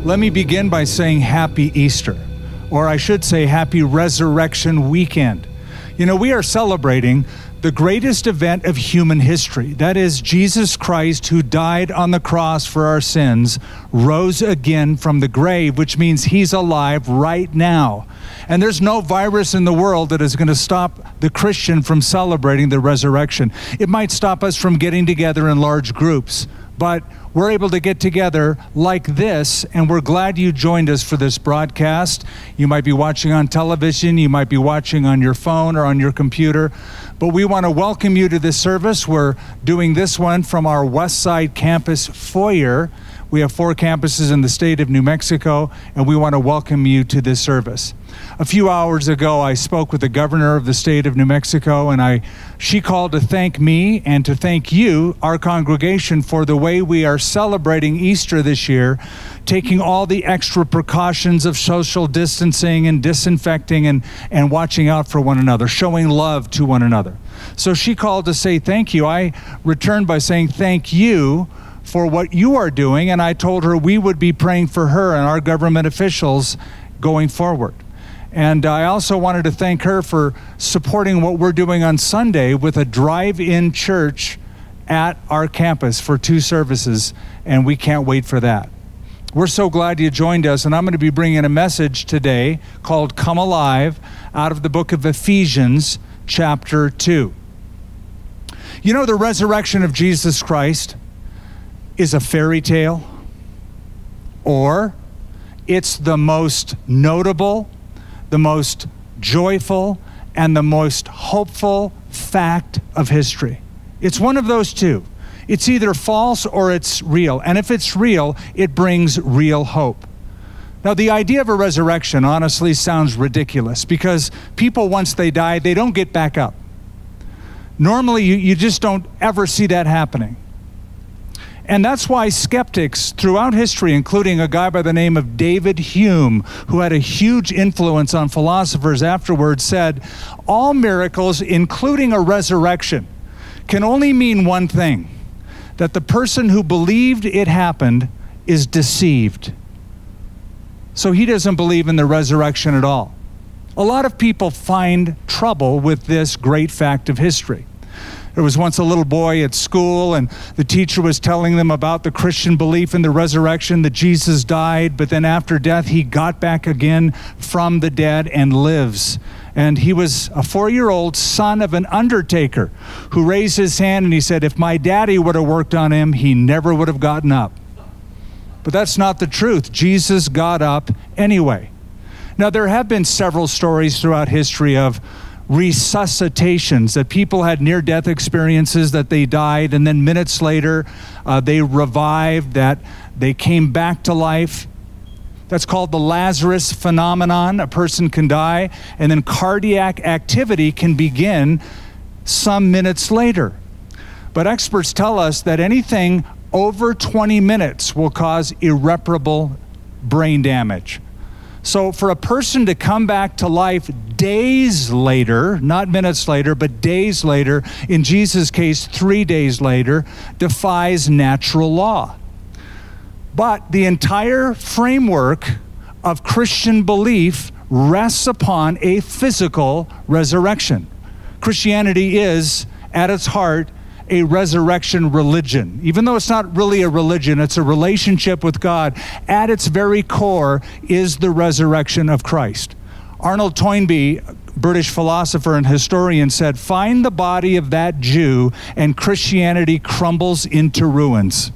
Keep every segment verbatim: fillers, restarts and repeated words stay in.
Let me begin by saying Happy Easter, or I should say Happy Resurrection Weekend. You know, we are celebrating the greatest event of human history. That is, Jesus Christ, who died on the cross for our sins, rose again from the grave, which means he's alive right now. And there's no virus in the world that is going to stop the Christian from celebrating the resurrection. It might stop us from getting together in large groups, but we're able to get together like this, and we're glad you joined us for this broadcast. You might be watching on television, you might be watching on your phone or on your computer, but we want to welcome you to this service. We're doing this one from our West Side campus foyer. We have four campuses in the state of New Mexico, and we want to welcome you to this service. A few hours ago, I spoke with the governor of the state of New Mexico, and I, she called to thank me and to thank you, our congregation, for the way we are celebrating Easter this year, taking all the extra precautions of social distancing and disinfecting and, and watching out for one another, showing love to one another. So she called to say thank you. I returned by saying thank you for what you are doing, and I told her we would be praying for her and our government officials going forward. And I also wanted to thank her for supporting what we're doing on Sunday with a drive-in church at our campus for two services, and we can't wait for that. We're so glad you joined us, and I'm going to be bringing a message today called Come Alive out of the book of Ephesians, chapter two. You know, the resurrection of Jesus Christ is a fairy tale, or it's the most notable, the most joyful, and the most hopeful fact of history. It's one of those two. It's either false or it's real. And if it's real, it brings real hope. Now, the idea of a resurrection honestly sounds ridiculous because people, once they die, they don't get back up. Normally, you, you just don't ever see that happening. And that's why skeptics throughout history, including a guy by the name of David Hume, who had a huge influence on philosophers afterwards, said, all miracles, including a resurrection, can only mean one thing, that the person who believed it happened is deceived. So he doesn't believe in the resurrection at all. A lot of people find trouble with this great fact of history. There was once a little boy at school, and the teacher was telling them about the Christian belief in the resurrection, that Jesus died, but then after death, he got back again from the dead and lives. And he was a four-year-old son of an undertaker who raised his hand and he said, if my daddy would have worked on him, he never would have gotten up. But that's not the truth. Jesus got up anyway. Now, there have been several stories throughout history of resuscitations, that people had near-death experiences, that they died, and then minutes later uh, they revived, that they came back to life. That's called the Lazarus phenomenon. A person can die, and then cardiac activity can begin some minutes later. But experts tell us that anything over twenty minutes will cause irreparable brain damage. So for a person to come back to life days later, not minutes later, but days later, in Jesus' case, three days later, defies natural law. But the entire framework of Christian belief rests upon a physical resurrection. Christianity is, at its heart, a resurrection religion. Even though it's not really a religion, it's a relationship with God. At its very core is the resurrection of Christ. Arnold Toynbee, British philosopher and historian, said, find the body of that Jew and Christianity crumbles into ruins.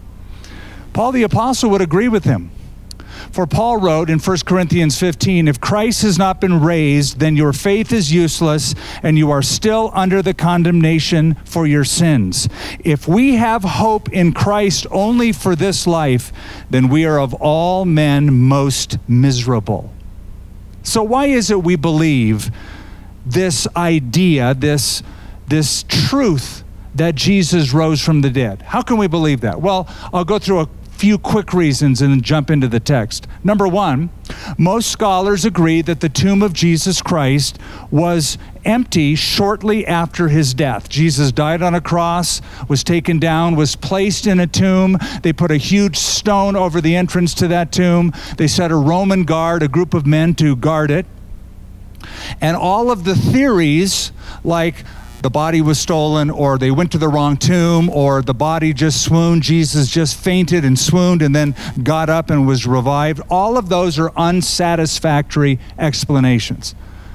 Paul the Apostle would agree with him. For Paul wrote in First Corinthians fifteen, if Christ has not been raised, then your faith is useless and you are still under the condemnation for your sins. If we have hope in Christ only for this life, then we are of all men most miserable. So why is it we believe this idea, this, this truth that Jesus rose from the dead? How can we believe that? Well, I'll go through a few quick reasons and then jump into the text. Number one, most scholars agree that the tomb of Jesus Christ was empty shortly after his death. Jesus died on a cross, was taken down, was placed in a tomb. They put a huge stone over the entrance to that tomb. They set a Roman guard, a group of men, to guard it. And all of the theories, like the body was stolen, or they went to the wrong tomb, or the body just swooned, Jesus just fainted and swooned and then got up and was revived, all of those are unsatisfactory explanations.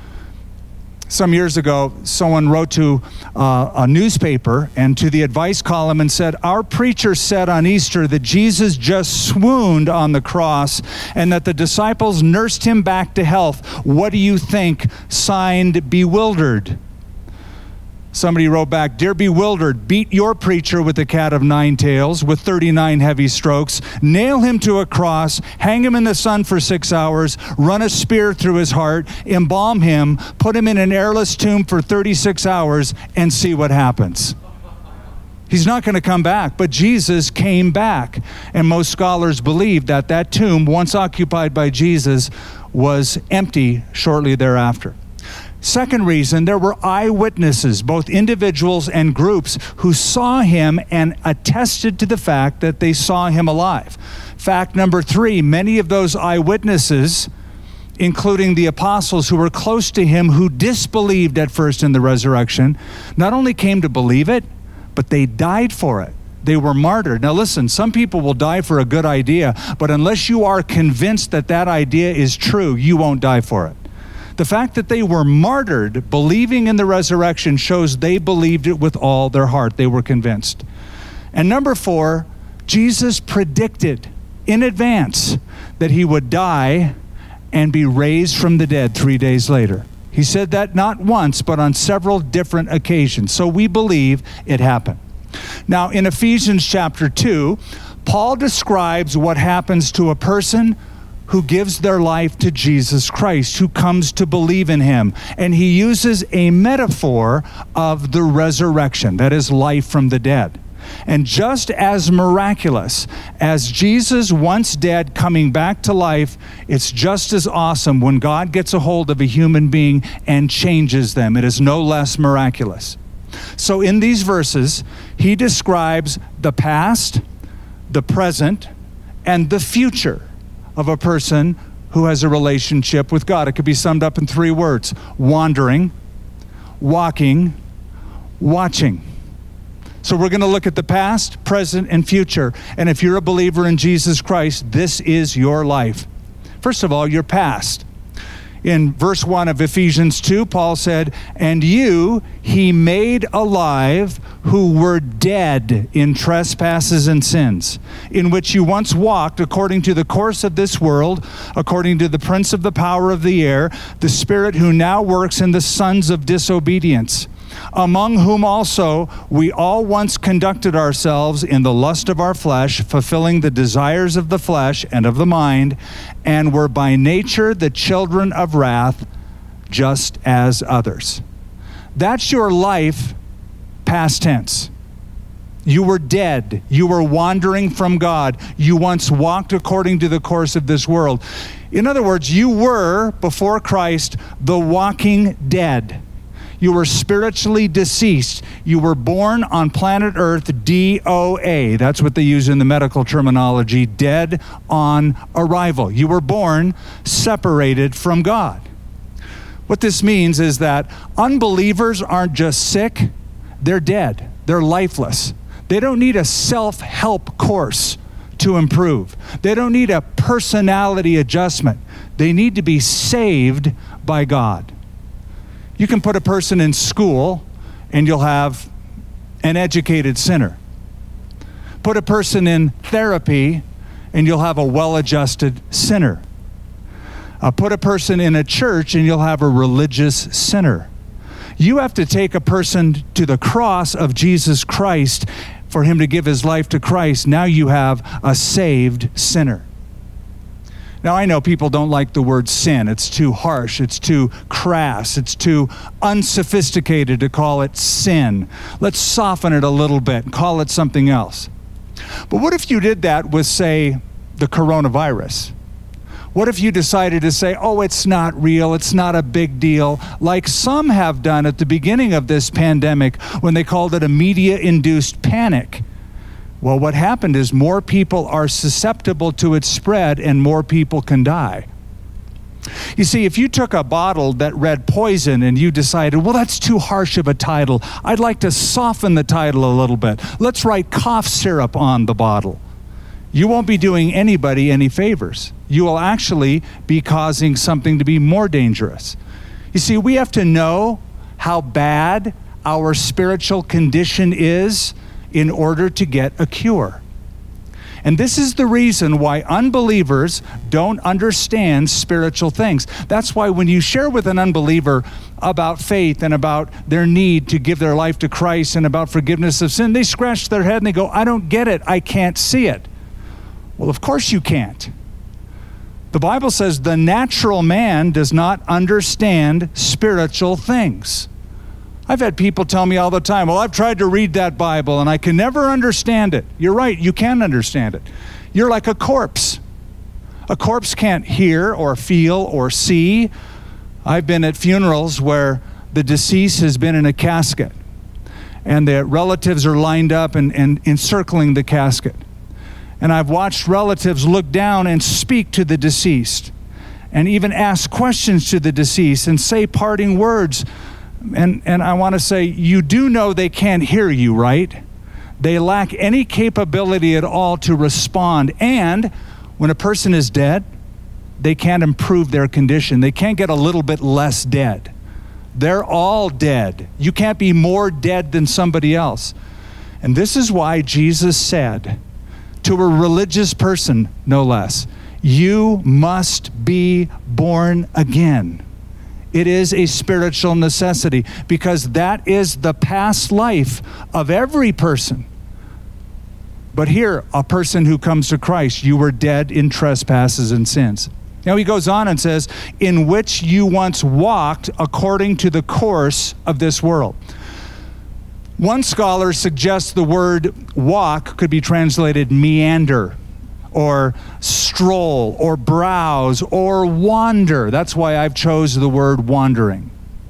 Some years ago, someone wrote to uh, a newspaper and to the advice column and said, "Our preacher said on Easter that Jesus just swooned on the cross and that the disciples nursed him back to health. What do you think?" Signed, Bewildered. Somebody wrote back, "Dear Bewildered, beat your preacher with a cat of nine tails with thirty-nine heavy strokes, nail him to a cross, hang him in the sun for six hours, run a spear through his heart, embalm him, put him in an airless tomb for thirty-six hours, and see what happens." He's not going to come back, but Jesus came back. And most scholars believe that that tomb, once occupied by Jesus, was empty shortly thereafter. Second reason, there were eyewitnesses, both individuals and groups, who saw him and attested to the fact that they saw him alive. Fact number three, many of those eyewitnesses, including the apostles who were close to him, who disbelieved at first in the resurrection, not only came to believe it, but they died for it. They were martyred. Now listen, some people will die for a good idea, but unless you are convinced that that idea is true, you won't die for it. The fact that they were martyred, believing in the resurrection, shows they believed it with all their heart. They were convinced. And number four, Jesus predicted in advance that he would die and be raised from the dead three days later. He said that not once, but on several different occasions. So we believe it happened. Now, in Ephesians chapter two, Paul describes what happens to a person who gives their life to Jesus Christ, who comes to believe in him. And he uses a metaphor of the resurrection, that is, life from the dead. And just as miraculous as Jesus, once dead, coming back to life, it's just as awesome when God gets a hold of a human being and changes them. It is no less miraculous. So in these verses, he describes the past, the present, and the future of a person who has a relationship with God. It could be summed up in three words: wandering, walking, watching. So we're going to look at the past, present, and future. And if you're a believer in Jesus Christ, this is your life. First of all, your past. In verse one of Ephesians two, Paul said, "And you he made alive who were dead in trespasses and sins, in which you once walked according to the course of this world, according to the prince of the power of the air, the spirit who now works in the sons of disobedience, among whom also we all once conducted ourselves in the lust of our flesh, fulfilling the desires of the flesh and of the mind, and were by nature the children of wrath, just as others." That's your life, past tense. You were dead. You were wandering from God. You once walked according to the course of this world. In other words, you were, before Christ, the walking dead. You were spiritually deceased. You were born on planet Earth, D O A. That's what they use in the medical terminology, dead on arrival. You were born separated from God. What this means is that unbelievers aren't just sick, they're dead. They're lifeless. They don't need a self-help course to improve. They don't need a personality adjustment. They need to be saved by God. You can put a person in school and you'll have an educated sinner. Put a person in therapy and you'll have a well-adjusted sinner. Uh, put a person in a church and you'll have a religious sinner. You have to take a person to the cross of Jesus Christ for him to give his life to Christ. Now you have a saved sinner. Now, I know people don't like the word sin. It's too harsh. It's too crass. It's too unsophisticated to call it sin. Let's soften it a little bit and call it something else. But what if you did that with, say, the coronavirus? What if you decided to say, oh, it's not real, it's not a big deal, like some have done at the beginning of this pandemic when they called it a media-induced panic? Well, what happened is more people are susceptible to its spread and more people can die. You see, if you took a bottle that read poison and you decided, well, that's too harsh of a title, I'd like to soften the title a little bit. Let's write cough syrup on the bottle. You won't be doing anybody any favors. You will actually be causing something to be more dangerous. You see, we have to know how bad our spiritual condition is in order to get a cure. And this is the reason why unbelievers don't understand spiritual things. That's why when you share with an unbeliever about faith and about their need to give their life to Christ and about forgiveness of sin, they scratch their head and they go, I don't get it. I can't see it. Well, of course you can't. The Bible says the natural man does not understand spiritual things. I've had people tell me all the time, well, I've tried to read that Bible and I can never understand it. You're right, you can understand it. You're like a corpse. A corpse can't hear or feel or see. I've been at funerals where the deceased has been in a casket and the relatives are lined up and, and encircling the casket. And I've watched relatives look down and speak to the deceased and even ask questions to the deceased and say parting words. And, and I want to say, you do know they can't hear you, right? They lack any capability at all to respond. And when a person is dead, they can't improve their condition. They can't get a little bit less dead. They're all dead. You can't be more dead than somebody else. And this is why Jesus said to a religious person, no less, you must be born again. It is a spiritual necessity because that is the past life of every person. But here, a person who comes to Christ, you were dead in trespasses and sins. Now he goes on and says, in which you once walked according to the course of this world. One scholar suggests the word walk could be translated meander, or stroll, or browse, or wander. That's why I've chosen the word wandering.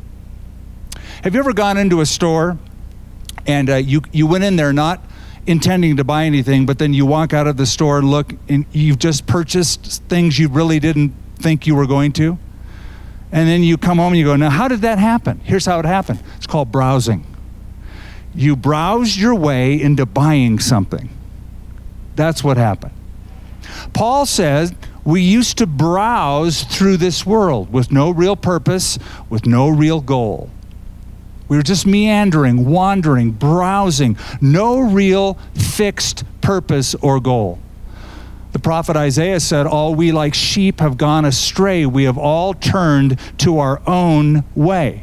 Have you ever gone into a store and uh, you, you went in there not intending to buy anything, but then you walk out of the store and look, and you've just purchased things you really didn't think you were going to? And then you come home and you go, now how did that happen? Here's how it happened. It's called browsing. You browsed your way into buying something. That's what happened. Paul says we used to browse through this world with no real purpose, with no real goal. We were just meandering, wandering, browsing, no real fixed purpose or goal. The prophet Isaiah said, all we like sheep have gone astray. We have all turned to our own way.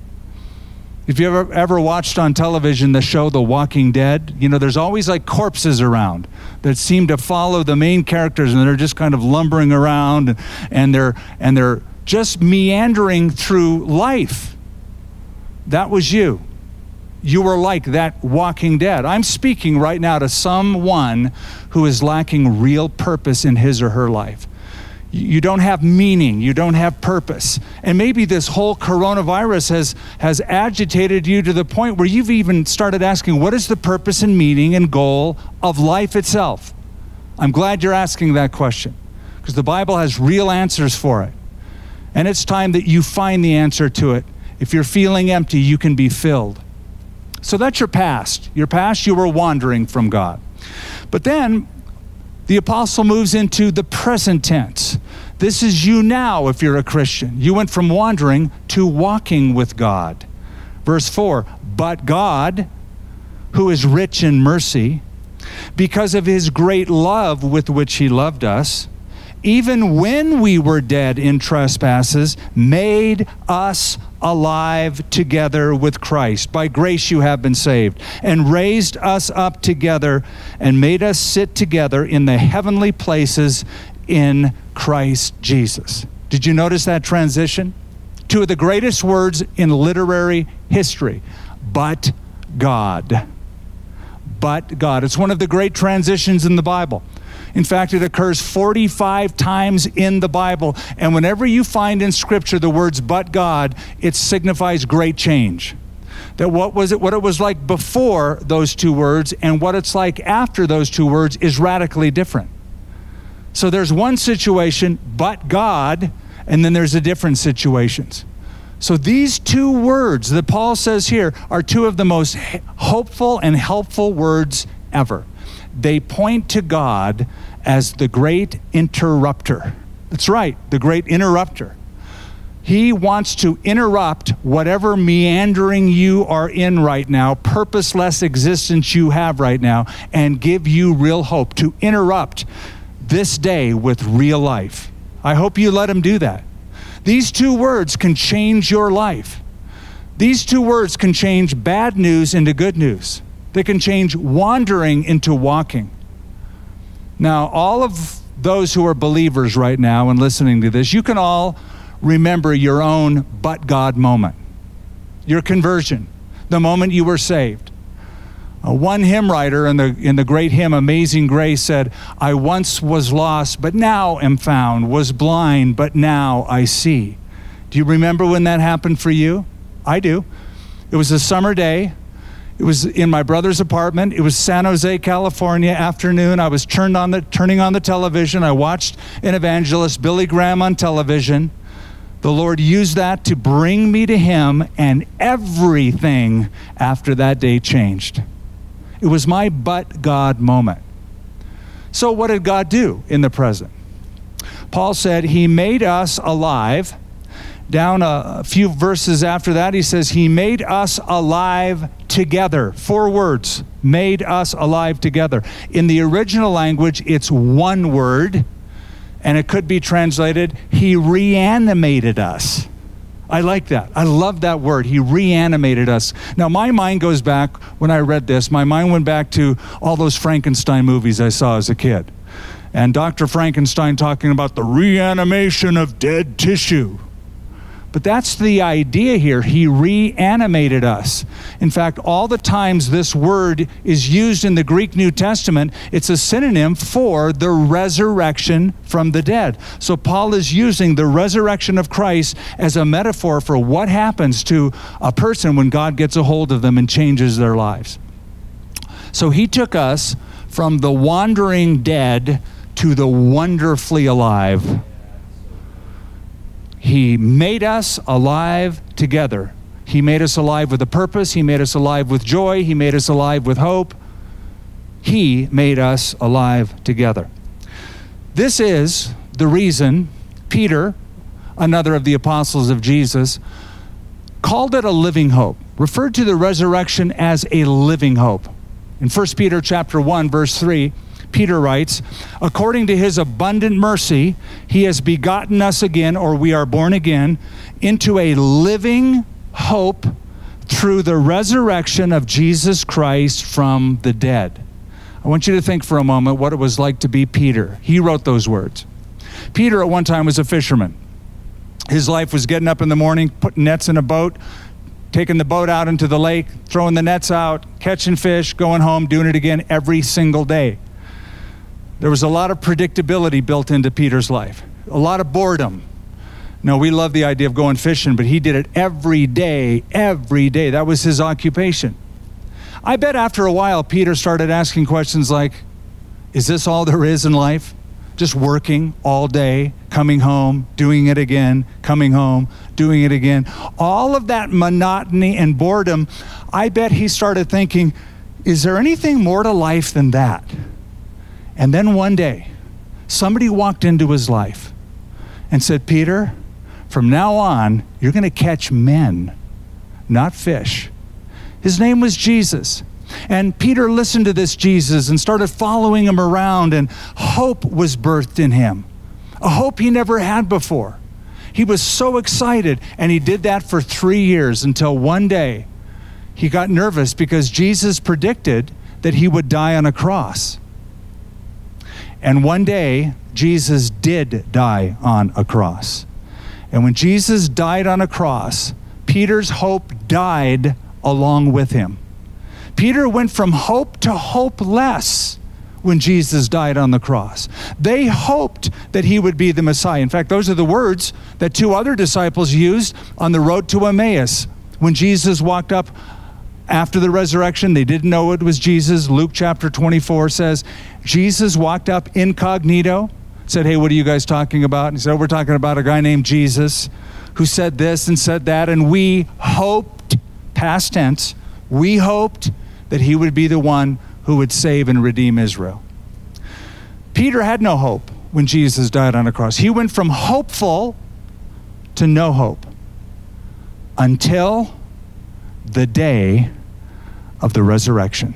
If you ever, ever watched on television the show The Walking Dead, you know, there's always like corpses around that seem to follow the main characters, and they're just kind of lumbering around, and, and they're and they're just meandering through life. That was you. You were like that Walking Dead. I'm speaking right now to someone who is lacking real purpose in his or her life. You don't have meaning. You don't have purpose. And maybe this whole coronavirus has, has agitated you to the point where you've even started asking, what is the purpose and meaning and goal of life itself? I'm glad you're asking that question, because the Bible has real answers for it. And it's time that you find the answer to it. If you're feeling empty, you can be filled. So that's your past. Your past, you were wandering from God. But then the apostle moves into the present tense. This is you now if you're a Christian. You went from wandering to walking with God. Verse four, but God, who is rich in mercy, because of his great love with which he loved us, even when we were dead in trespasses, made us alive together with Christ. By grace you have been saved, and raised us up together and made us sit together in the heavenly places in Christ Jesus. Did you notice that transition? Two of the greatest words in literary history. But God. but God. It's one of the great transitions in the Bible. In fact, it occurs forty-five times in the Bible. And whenever you find in Scripture the words but God, it signifies great change. That what was it, what it was like before those two words and what it's like after those two words is radically different. So there's one situation, but God, and then there's a different situations. So these two words that Paul says here are two of the most hopeful and helpful words ever. They point to God as the great interrupter. That's right, the great interrupter. He wants to interrupt whatever meandering you are in right now, purposeless existence you have right now, and give you real hope, to interrupt this day with real life. I hope you let him do that. These two words can change your life. These two words can change bad news into good news. They can change wandering into walking. Now, all of those who are believers right now and listening to this, you can all remember your own but God moment, your conversion, the moment you were saved. Uh, one hymn writer in the, in the great hymn Amazing Grace said, I once was lost, but now am found, was blind, but now I see. Do you remember when that happened for you? I do. It was a summer day. It was in my brother's apartment. It was San Jose, California, afternoon. I was turned on the, turning on the television. I watched an evangelist, Billy Graham, on television. The Lord used that to bring me to him, and everything after that day changed. It was my but God moment. So what did God do in the present? Paul said he made us alive. Down a few verses after that, he says he made us alive together. Four words, made us alive together. In the original language, it's one word, and it could be translated, he reanimated us. I like that. I love that word. He reanimated us. Now, my mind goes back, when I read this, my mind went back to all those Frankenstein movies I saw as a kid. And Doctor Frankenstein talking about the reanimation of dead tissue. But that's the idea here. He reanimated us. In fact, all the times this word is used in the Greek New Testament, it's a synonym for the resurrection from the dead. So Paul is using the resurrection of Christ as a metaphor for what happens to a person when God gets a hold of them and changes their lives. So he took us from the wandering dead to the wonderfully alive. He made us alive together. He made us alive with a purpose. He made us alive with joy. He made us alive with hope. He made us alive together. This is the reason Peter, another of the apostles of Jesus, called it a living hope, referred to the resurrection as a living hope. In First Peter chapter one, verse three, Peter writes, according to his abundant mercy, he has begotten us again, or we are born again, into a living hope through the resurrection of Jesus Christ from the dead. I want you to think for a moment what it was like to be Peter. He wrote those words. Peter at one time was a fisherman. His life was getting up in the morning, putting nets in a boat, taking the boat out into the lake, throwing the nets out, catching fish, going home, doing it again every single day. There was a lot of predictability built into Peter's life, a lot of boredom. No, we love the idea of going fishing, but he did it every day, every day. That was his occupation. I bet after a while, Peter started asking questions like, is this all there is in life? Just working all day, coming home, doing it again, coming home, doing it again. All of that monotony and boredom, I bet he started thinking, is there anything more to life than that? And then one day, somebody walked into his life and said, Peter, from now on, you're going to catch men, not fish. His name was Jesus. And Peter listened to this Jesus and started following him around, and hope was birthed in him, a hope he never had before. He was so excited, and he did that for three years until one day he got nervous because Jesus predicted that he would die on a cross. And one day, Jesus did die on a cross. And when Jesus died on a cross, Peter's hope died along with him. Peter went from hope to hopeless when Jesus died on the cross. They hoped that he would be the Messiah. In fact, those are the words that two other disciples used on the road to Emmaus. When Jesus walked up after the resurrection, they didn't know it was Jesus. Luke chapter twenty-four says, Jesus walked up incognito, said, hey, what are you guys talking about? And he said, oh, we're talking about a guy named Jesus who said this and said that, and we hoped, past tense, we hoped that he would be the one who would save and redeem Israel. Peter had no hope when Jesus died on the cross. He went from hopeful to no hope until the day of the resurrection.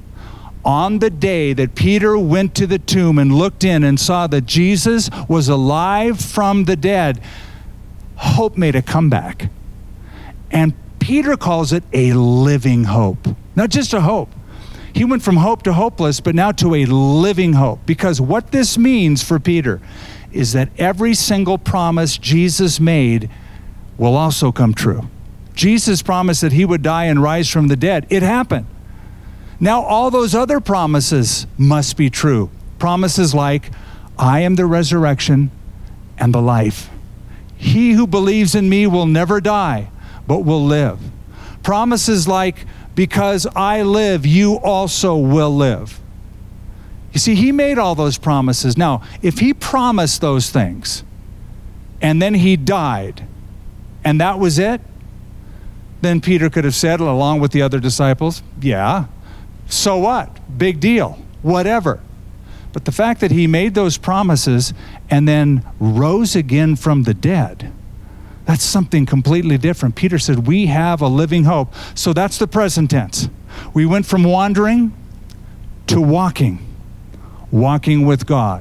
On the day that Peter went to the tomb and looked in and saw that Jesus was alive from the dead, hope made a comeback. And Peter calls it a living hope. Not just a hope. He went from hope to hopeless, but now to a living hope. Because what this means for Peter is that every single promise Jesus made will also come true. Jesus promised that he would die and rise from the dead. It happened. Now all those other promises must be true. Promises like, I am the resurrection and the life. He who believes in me will never die, but will live. Promises like, because I live, you also will live. You see, he made all those promises. Now, if he promised those things, and then he died, and that was it, then Peter could have said, along with the other disciples, yeah, so what? Big deal, whatever. But the fact that he made those promises and then rose again from the dead, that's something completely different. Peter said, we have a living hope. So that's the present tense. We went from wandering to walking, walking with God.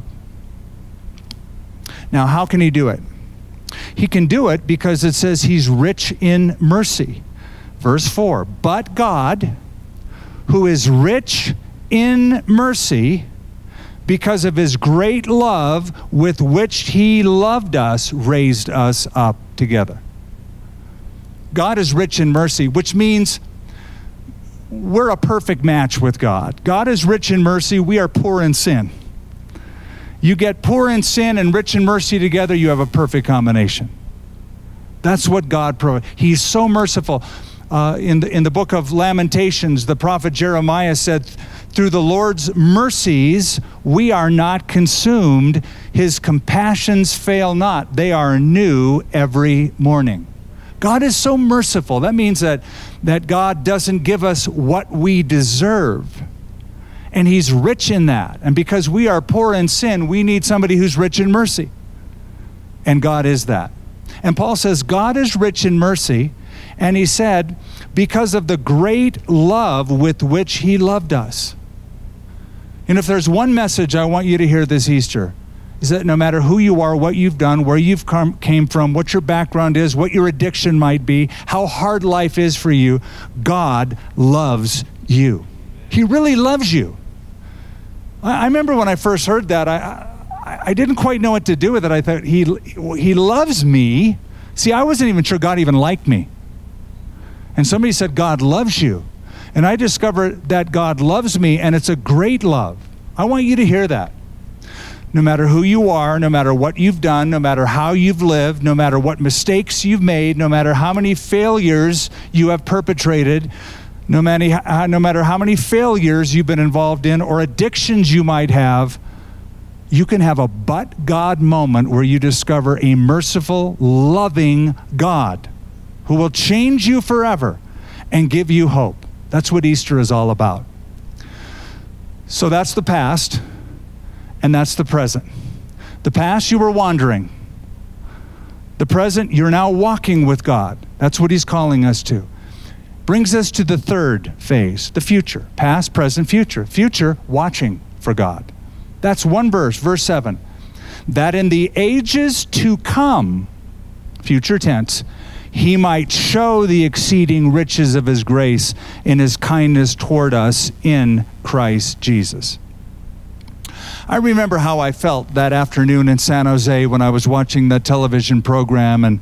Now, how can he do it? He can do it because it says he's rich in mercy. Verse four, but God, who is rich in mercy, because of his great love with which he loved us, raised us up together. God is rich in mercy, which means we're a perfect match with God. God is rich in mercy. We are poor in sin. You get poor in sin and rich in mercy together, you have a perfect combination. That's what God provides. He's so merciful. Uh, in the, in the book of Lamentations, the prophet Jeremiah said, through the Lord's mercies, we are not consumed. His compassions fail not. They are new every morning. God is so merciful. That means that, that God doesn't give us what we deserve. And he's rich in that. And because we are poor in sin, we need somebody who's rich in mercy. And God is that. And Paul says, God is rich in mercy. And he said, because of the great love with which he loved us. And if there's one message I want you to hear this Easter, is that no matter who you are, what you've done, where you've come, came from, what your background is, what your addiction might be, how hard life is for you, God loves you. He really loves you. I, I remember when I first heard that, I, I, I didn't quite know what to do with it. I thought, he, he loves me. See, I wasn't even sure God even liked me. And somebody said, God loves you. And I discovered that God loves me, and it's a great love. I want you to hear that. No matter who you are, no matter what you've done, no matter how you've lived, no matter what mistakes you've made, no matter how many failures you have perpetrated, no matter, no matter how many failures you've been involved in or addictions you might have, you can have a but God moment where you discover a merciful, loving God who will change you forever and give you hope. That's what Easter is all about. So that's the past, and that's the present. The past, you were wandering. The present, you're now walking with God. That's what he's calling us to. Brings us to the third phase, the future. Past, present, future. Future, watching for God. That's one verse, verse seven. That in the ages to come, future tense, he might show the exceeding riches of his grace in his kindness toward us in Christ Jesus. I remember how I felt that afternoon in San Jose when I was watching the television program, and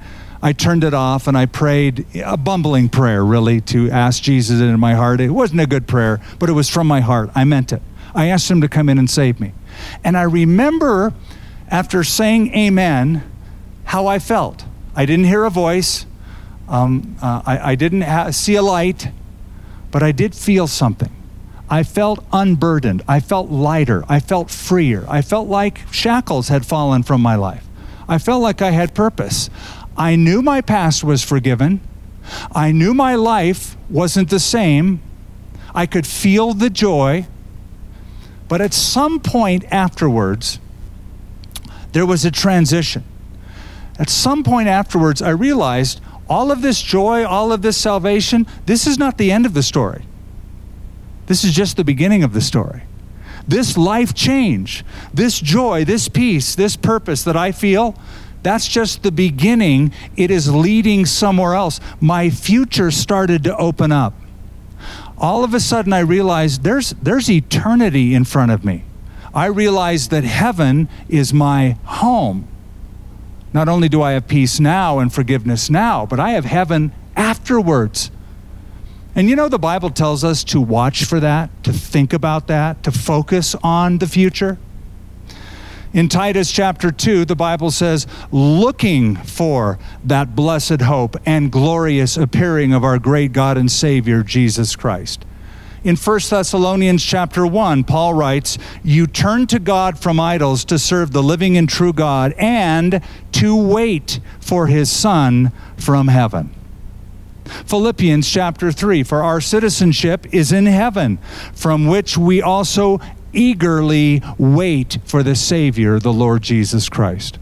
I turned it off and I prayed a bumbling prayer, really, to ask Jesus into my heart. It wasn't a good prayer, but it was from my heart. I meant it. I asked him to come in and save me. And I remember after saying amen, how I felt. I didn't hear a voice. Um, uh, I, I didn't ha- see a light, but I did feel something. I felt unburdened. I felt lighter. I felt freer. I felt like shackles had fallen from my life. I felt like I had purpose. I knew my past was forgiven. I knew my life wasn't the same. I could feel the joy. But at some point afterwards, there was a transition. At some point afterwards, I realized all of this joy, all of this salvation, this is not the end of the story. This is just the beginning of the story. This life change, this joy, this peace, this purpose that I feel, that's just the beginning. It is leading somewhere else. My future started to open up. All of a sudden I realized there's, there's eternity in front of me. I realized that heaven is my home. Not only do I have peace now and forgiveness now, but I have heaven afterwards. And you know, the Bible tells us to watch for that, to think about that, to focus on the future. In Titus chapter two, the Bible says, looking for that blessed hope and glorious appearing of our great God and Savior, Jesus Christ. In First Thessalonians chapter one, Paul writes, you turn to God from idols to serve the living and true God and to wait for his Son from heaven. Philippians chapter three, for our citizenship is in heaven, from which we also eagerly wait for the Savior, the Lord Jesus Christ.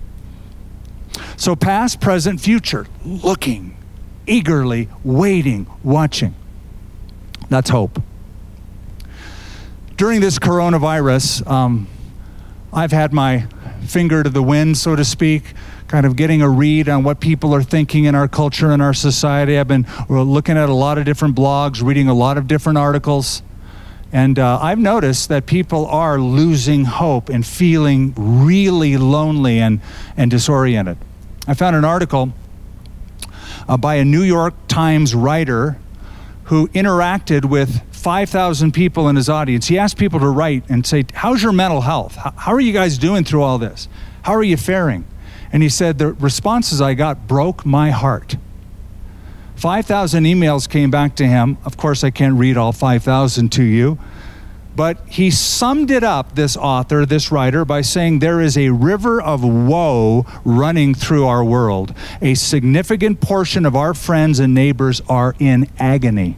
So past, present, future, looking, eagerly, waiting, watching. That's hope. During this coronavirus, um, I've had my finger to the wind, so to speak, kind of getting a read on what people are thinking in our culture and our society. I've been looking at a lot of different blogs, reading a lot of different articles, and uh, I've noticed that people are losing hope and feeling really lonely and, and disoriented. I found an article uh, by a New York Times writer who interacted with five thousand people in his audience. He asked people to write and say, how's your mental health? How are you guys doing through all this? How are you faring? And he said, the responses I got broke my heart. five thousand emails came back to him. Of course, I can't read all five thousand to you. But he summed it up, this author, this writer, by saying there is a river of woe running through our world. A significant portion of our friends and neighbors are in agony.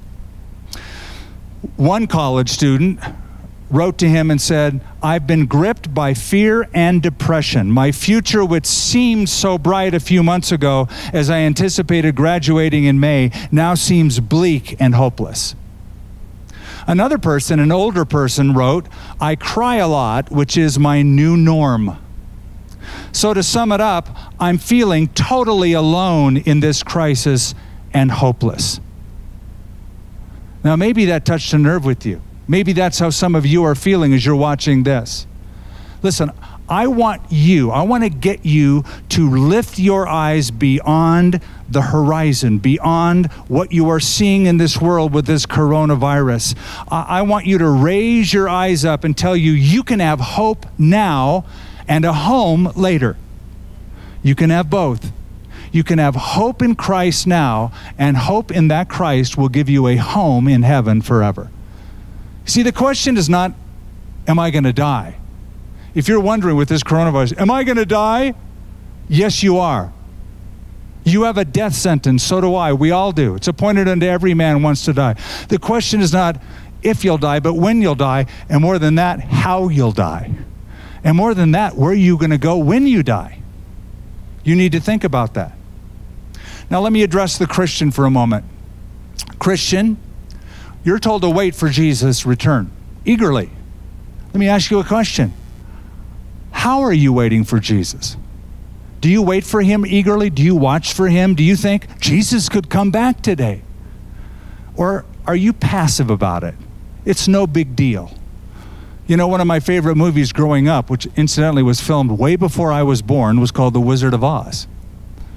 One college student wrote to him and said, I've been gripped by fear and depression. My future, which seemed so bright a few months ago as I anticipated graduating in May, now seems bleak and hopeless. Another person, an older person, wrote, I cry a lot, which is my new norm. So to sum it up, I'm feeling totally alone in this crisis and hopeless. Now, maybe that touched a nerve with you. Maybe that's how some of you are feeling as you're watching this. Listen, I want you, I want to get you to lift your eyes beyond the horizon, beyond what you are seeing in this world with this coronavirus. I want you to raise your eyes up and tell you, you can have hope now and a home later. You can have both. You can have hope in Christ now, and hope in that Christ will give you a home in heaven forever. See, the question is not, am I going to die? If you're wondering with this coronavirus, am I going to die? Yes, you are. You have a death sentence, so do I. We all do. It's appointed unto every man wants to die. The question is not if you'll die, but when you'll die, and more than that, how you'll die. And more than that, where are you going to go when you die? You need to think about that. Now let me address the Christian for a moment. Christian, you're told to wait for Jesus' return, eagerly. Let me ask you a question. How are you waiting for Jesus? Do you wait for him eagerly? Do you watch for him? Do you think Jesus could come back today? Or are you passive about it? It's no big deal. You know, one of my favorite movies growing up, which incidentally was filmed way before I was born, was called The Wizard of Oz.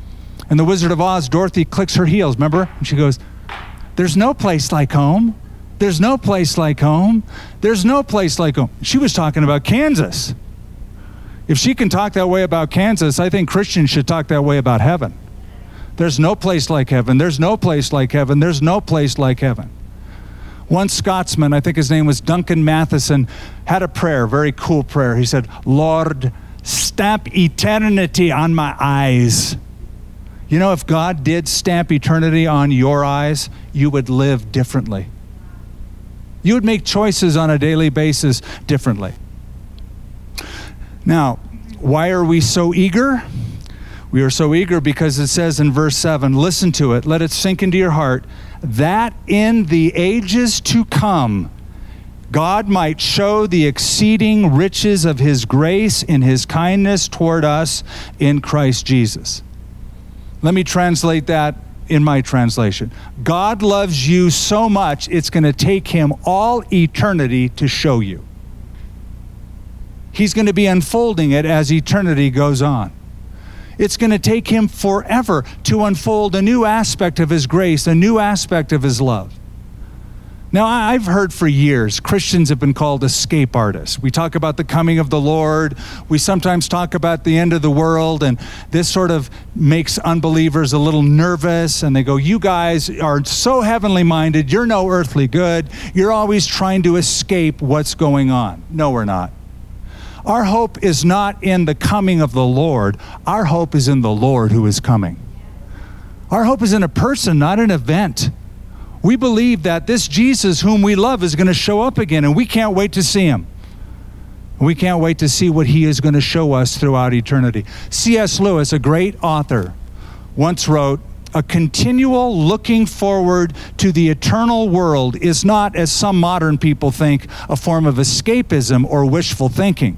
And the Wizard of Oz, Dorothy clicks her heels, remember? And she goes, there's no place like home. There's no place like home. There's no place like home. She was talking about Kansas. If she can talk that way about Kansas, I think Christians should talk that way about heaven. There's no place like heaven. There's no place like heaven. There's no place like heaven. One Scotsman, I think his name was Duncan Matheson, had a prayer, very cool prayer. He said, Lord, stamp eternity on my eyes. You know, if God did stamp eternity on your eyes, you would live differently. You would make choices on a daily basis differently. Now, why are we so eager? We are so eager because it says in verse seven, listen to it, let it sink into your heart, that in the ages to come, God might show the exceeding riches of his grace in his kindness toward us in Christ Jesus. Let me translate that in my translation. God loves you so much, it's going to take him all eternity to show you. He's going to be unfolding it as eternity goes on. It's going to take him forever to unfold a new aspect of his grace, a new aspect of his love. Now, I've heard for years Christians have been called escape artists. We talk about the coming of the Lord. We sometimes talk about the end of the world, and this sort of makes unbelievers a little nervous, and they go, you guys are so heavenly minded, you're no earthly good, you're always trying to escape what's going on. No, we're not. Our hope is not in the coming of the Lord. Our hope is in the Lord who is coming. Our hope is in a person, not an event. We believe that this Jesus whom we love is going to show up again, and we can't wait to see him. We can't wait to see what he is going to show us throughout eternity. C S Lewis, a great author, once wrote, a continual looking forward to the eternal world is not, as some modern people think, a form of escapism or wishful thinking,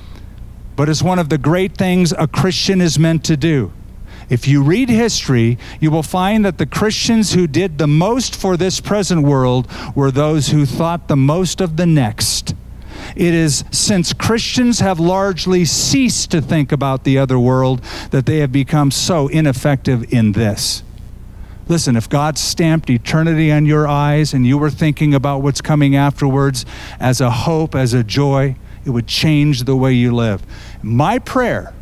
but is one of the great things a Christian is meant to do. If you read history, you will find that the Christians who did the most for this present world were those who thought the most of the next. It is since Christians have largely ceased to think about the other world that they have become so ineffective in this. Listen, if God stamped eternity on your eyes and you were thinking about what's coming afterwards as a hope, as a joy, it would change the way you live. My prayer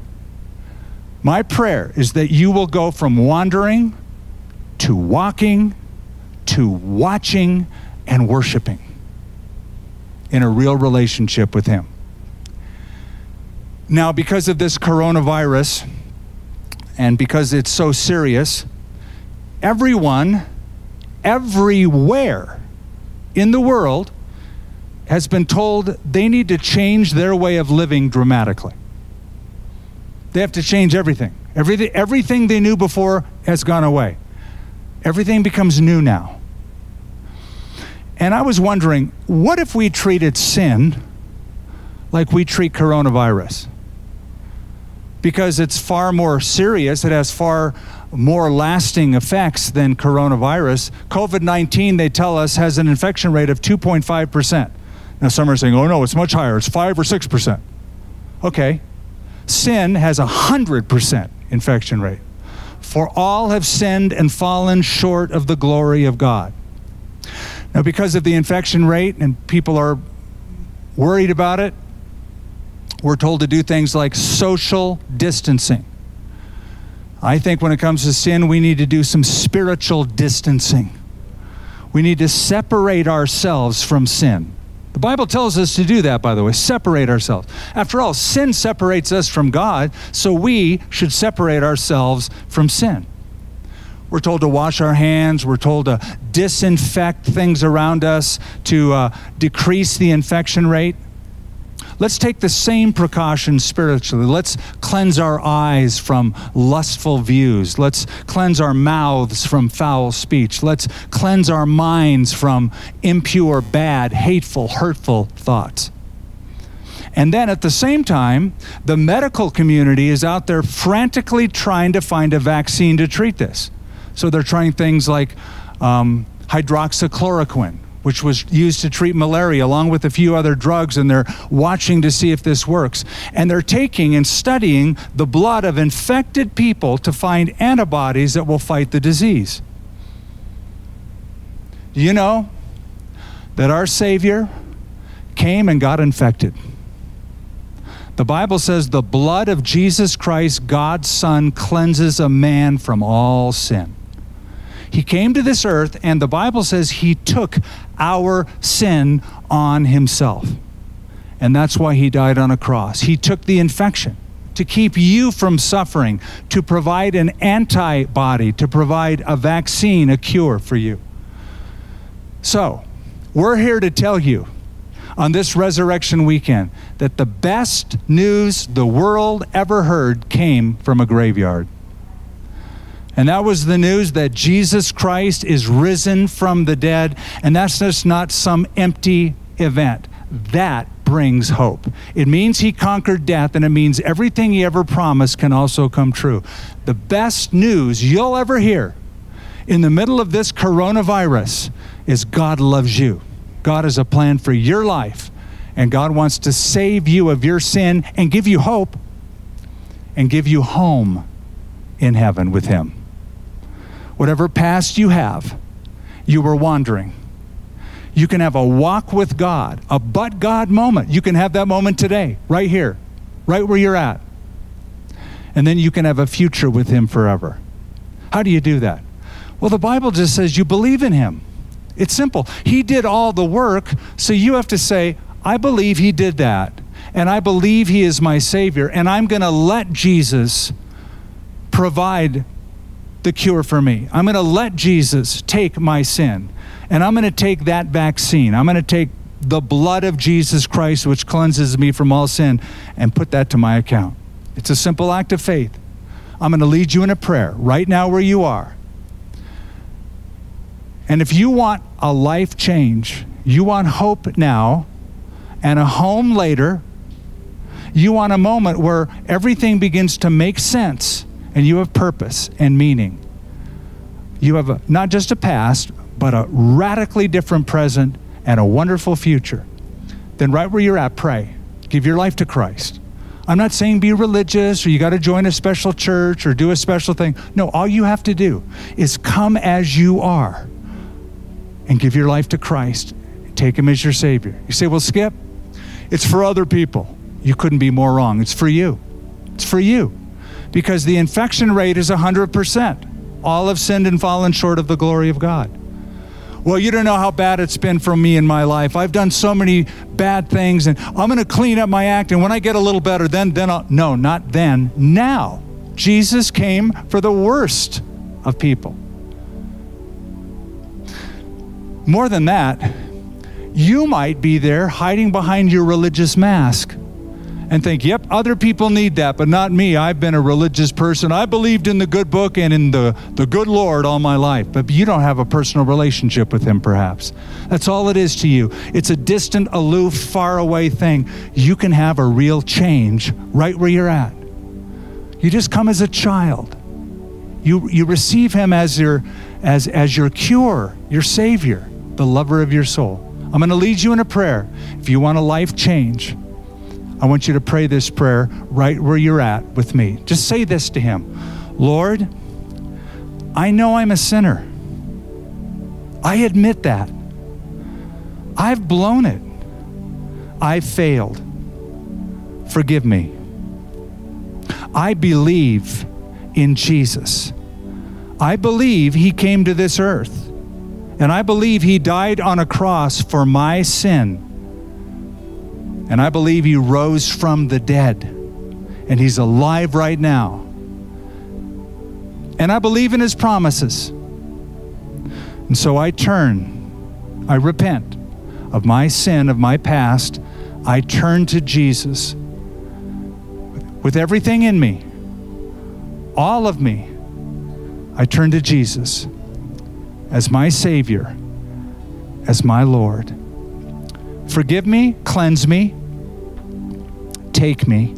My prayer is that you will go from wandering to walking to watching and worshiping in a real relationship with him. Now, because of this coronavirus and because it's so serious, everyone, everywhere in the world has been told they need to change their way of living dramatically. They have to change everything. Everything, everything they knew before has gone away. Everything becomes new now. And I was wondering, what if we treated sin like we treat coronavirus? Because it's far more serious, it has far more lasting effects than coronavirus. COVID nineteen, they tell us, has an infection rate of two point five percent. Now some are saying, oh no, it's much higher, it's five or six percent. Okay. Sin has a one hundred percent infection rate. For all have sinned and fallen short of the glory of God. Now, because of the infection rate and people are worried about it, we're told to do things like social distancing. I think when it comes to sin, we need to do some spiritual distancing. We need to separate ourselves from sin. The Bible tells us to do that, by the way, separate ourselves. After all, sin separates us from God, so we should separate ourselves from sin. We're told to wash our hands. We're told to disinfect things around us to uh, decrease the infection rate. Let's take the same precautions spiritually. Let's cleanse our eyes from lustful views. Let's cleanse our mouths from foul speech. Let's cleanse our minds from impure, bad, hateful, hurtful thoughts. And then at the same time, the medical community is out there frantically trying to find a vaccine to treat this. So they're trying things like um, hydroxychloroquine, which was used to treat malaria, along with a few other drugs, and they're watching to see if this works. And they're taking and studying the blood of infected people to find antibodies that will fight the disease. Do you know that our Savior came and got infected? The Bible says the blood of Jesus Christ, God's Son, cleanses a man from all sin. He came to this earth, and the Bible says he took our sin on himself. And that's why he died on a cross. He took the infection to keep you from suffering, to provide an antibody, to provide a vaccine, a cure for you. So, we're here to tell you on this resurrection weekend that the best news the world ever heard came from a graveyard. And that was the news that Jesus Christ is risen from the dead, and that's just not some empty event. That brings hope. It means he conquered death, and it means everything he ever promised can also come true. The best news you'll ever hear in the middle of this coronavirus is God loves you. God has a plan for your life, and God wants to save you of your sin and give you hope and give you home in heaven with him. Whatever past you have, you were wandering. You can have a walk with God, a but God moment. You can have that moment today, right here, right where you're at. And then you can have a future with him forever. How do you do that? Well, the Bible just says you believe in him. It's simple. He did all the work, so you have to say, I believe he did that, and I believe he is my Savior, and I'm going to let Jesus provide the cure for me. I'm going to let Jesus take my sin, and I'm going to take that vaccine. I'm going to take the blood of Jesus Christ, which cleanses me from all sin, and put that to my account. It's a simple act of faith. I'm going to lead you in a prayer right now where you are. And if you want a life change, you want hope now and a home later, you want a moment where everything begins to make sense and you have purpose and meaning. You have a, not just a past, but a radically different present and a wonderful future. Then right where you're at, pray. Give your life to Christ. I'm not saying be religious or you got to join a special church or do a special thing. No, all you have to do is come as you are and give your life to Christ. Take him as your Savior. You say, well, Skip, it's for other people. You couldn't be more wrong. It's for you. It's for you. Because the infection rate is one hundred percent. All have sinned and fallen short of the glory of God. Well, you don't know how bad it's been for me in my life. I've done so many bad things, and I'm going to clean up my act, and when I get a little better, then, then I'll... No, not then. Now. Jesus came for the worst of people. More than that, you might be there hiding behind your religious mask and think, yep, other people need that, but not me. I've been a religious person. I believed in the good book and in the, the good Lord all my life. But you don't have a personal relationship with him, perhaps. That's all it is to you. It's a distant, aloof, far away thing. You can have a real change right where you're at. You just come as a child. You, you receive him as your, as, as your cure, your Savior, the lover of your soul. I'm going to lead you in a prayer. If you want a life change, I want you to pray this prayer right where you're at with me. Just say this to him. Lord, I know I'm a sinner. I admit that. I've blown it. I've failed. Forgive me. I believe in Jesus. I believe he came to this earth. And I believe he died on a cross for my sin. And I believe he rose from the dead. And he's alive right now. And I believe in his promises. And so I turn, I repent of my sin, of my past. I turn to Jesus with everything in me, all of me. I turn to Jesus as my Savior, as my Lord. Forgive me, cleanse me, take me,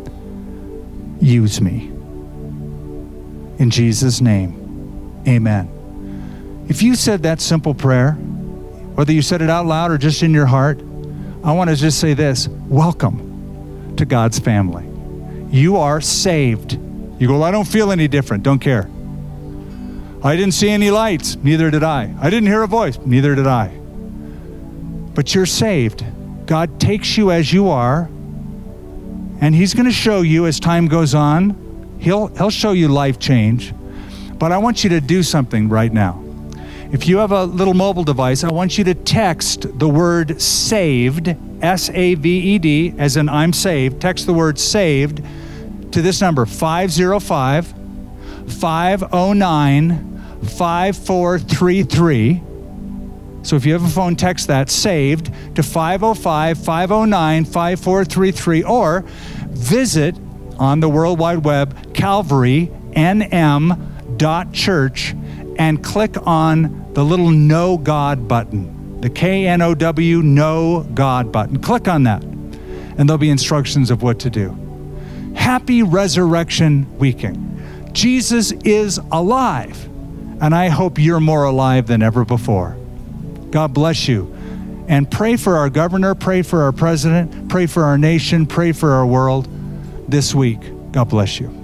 use me. In Jesus' name, amen. If you said that simple prayer, whether you said it out loud or just in your heart, I want to just say this: welcome to God's family. You are saved. You go, well, I don't feel any different. Don't care. I didn't see any lights. Neither did I. I didn't hear a voice. Neither did I. But you're saved. God takes you as you are, and he's going to show you as time goes on. He'll, he'll show you life change. But I want you to do something right now. If you have a little mobile device, I want you to text the word SAVED, S A V E D, as in I'm saved. Text the word SAVED to this number, five oh five, five oh nine, five four three three. So if you have a phone, text that, SAVED, to five oh five, five oh nine, five four three three, or visit on the World Wide Web, calvary n m dot church, and click on the little Know God button, the K N O W, Know God button. Click on that, and there'll be instructions of what to do. Happy Resurrection Weekend. Jesus is alive, and I hope you're more alive than ever before. God bless you. And pray for our governor, pray for our president, pray for our nation, pray for our world this week. God bless you.